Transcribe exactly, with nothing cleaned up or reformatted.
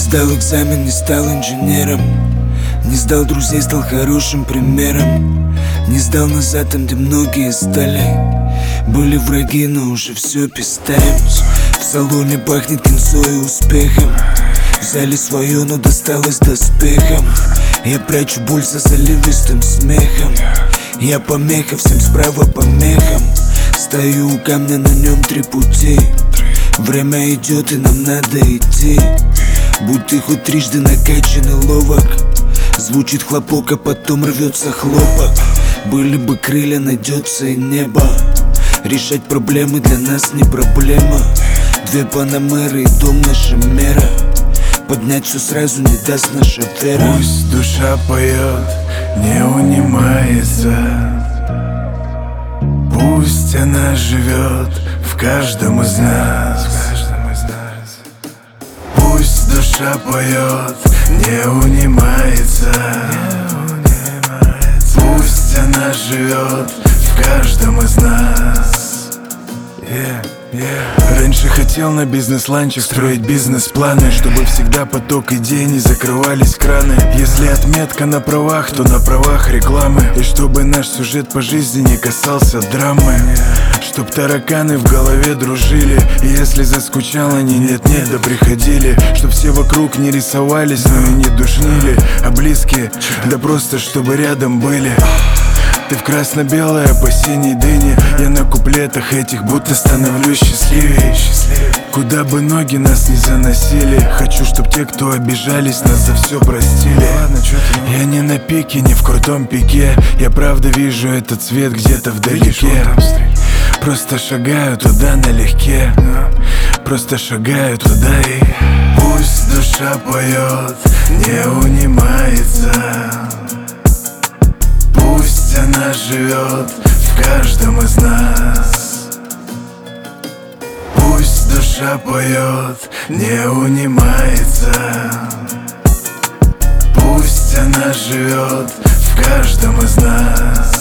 сдал экзамен, не стал инженером. Не сдал друзей, стал хорошим примером. Не сдал назад там, где многие стали. Были враги, но уже все пистаем. В салоне пахнет кинцой и успехом. Взяли свое, но досталось доспехом. Я прячу боль за заливистым смехом. Я помеха, всем справа помехам. Стою у камня, на нем три пути. Время идет и нам надо идти. Будь ты хоть трижды накачан и ловок. Звучит хлопок, а потом рвется хлопок. Были бы крылья, найдется и небо. Решать проблемы для нас не проблема. Две панамеры и дом наша мера. Поднять все сразу не даст наша вера. Пусть душа поет, не унимается. Пусть она живет в каждом из нас. Пусть душа поет, не унимается. Пусть она живет в каждом из нас. yeah, yeah. Раньше хотел на бизнес-ланчах строить бизнес-планы, чтобы всегда поток идей, не закрывались краны. Если отметка на правах, то на правах рекламы. И чтобы наш сюжет по жизни не касался драмы. Чтоб тараканы в голове дружили. И если заскучал, они нет-нет да приходили. Чтоб все вокруг не рисовались, но и не душнили. А близкие, да просто чтобы рядом были. Ты в красно-белой, а по синей дыне. Я на куплетах этих будто становлюсь счастливее. Куда бы ноги нас не заносили. Хочу, чтоб те, кто обижались, нас за все простили. Я не на пике, не в крутом пике. Я правда вижу этот цвет где-то вдалеке. Просто шагаю туда налегке. Просто шагаю туда и... Пусть душа поет, не унимается. Пусть она живет в каждом из нас. Пусть душа поет, не унимается. Пусть она живет в каждом из нас.